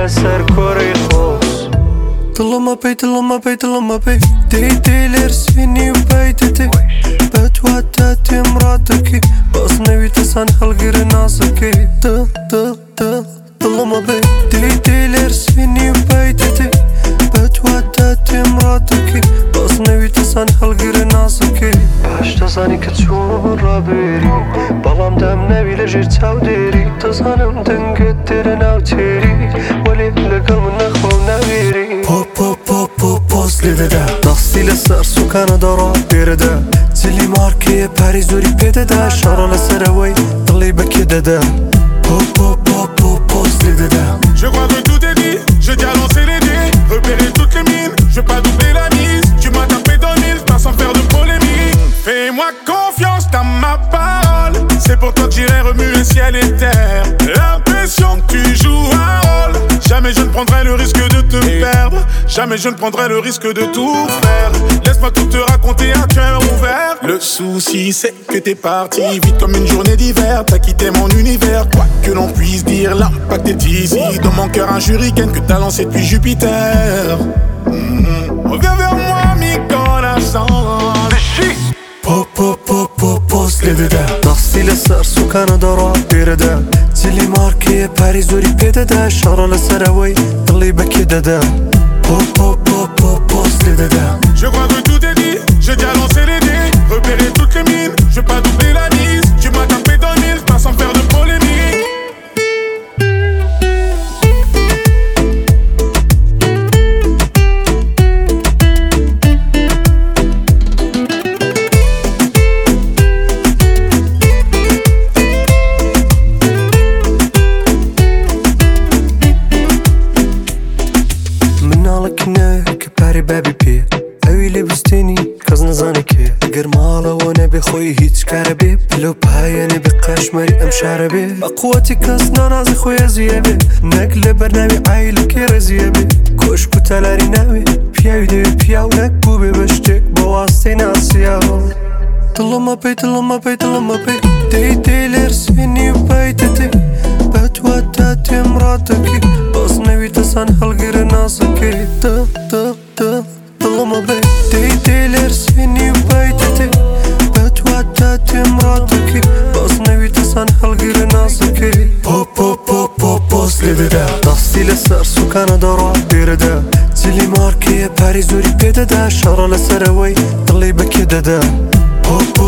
لسر كوري خوص طلما بي دي لرسيني وبيتتي بتواتاتي مراتكي بس نوي تسان خلقير ناسكي طلما بي دي لرسيني وبيتتي بتواتاتي مراتكي بس نوي تسان خلقير ناسكي باش تزاني كتشون رابيري بلام دام نوي لجير تاوديري تزانم دنقد ديرنا وتيري ولي لقل من نخو نويري پوست لیده ده دستی لسر سوکان دارا بیرده زلی مارکی پری زوری پیده ده شارا لسر وی دلی بکیده ده پوست لیده ده Je crois que tout est dit, j'ai déjà lancé les dés, repéré toutes les mines, je vais pas doubler la mise. Tu m'as tapé dans le mille, pas sans faire de polémique. Fais-moi confiance, t'as ma parole. C'est pour toi que j'irai remuer ciel et terre. L'impression que tu joues un rôle. Jamais je ne prendrai le risque de te perdre. Jamais je ne prendrai le risque de tout faire. Laisse-moi tout te raconter à cœur ouvert. Le souci c'est que t'es parti vite comme une journée d'hiver. T'as quitté mon univers, quoi que l'on puisse dire. L'impact est ici, dans mon cœur un shuriken que t'as lancé depuis Jupiter. Reviens vers moi mi corazon. پوست لیده ده دستی لسر سوکان دارا بیرده زلی مارکی پری زوری پیده ده شارا لسر وی دلی بکیده ده پوست لیده ده Je crois que tout est dit, j'ai déjà lancé les dés, repéré toutes les mines, je vais pas doubler la mise. Tu m'as tapé dans le mille, pas sans faire de polémique. پری بابی پی اویلی بستینی کز نزانی که اگر مالا و نبی خوی هیچ کاره بی بلو پای نبی قشمری ام شاره بی اقواتی کس نانازی خوی ازیه بی نگل برنامی عیل که رزیه بی کش بوتلاری نوی پیاوی دوی پیاو نک بو بی بشتک بواسطه ناسیه طلما بی دی لرسینی و بیتتی بتواتاتي مراتكي بس نوي تسان خلقير ناسكي طلما بي دي لرسيني و بيتتي بتواتاتي مراتكي بس نوي تسان خلقير ناسكي پوست لیده ده دستی لسر سوکان دارا بیرده زلی مارکی پری زوری پیده ده شارا لسر وی دلی بکیده ده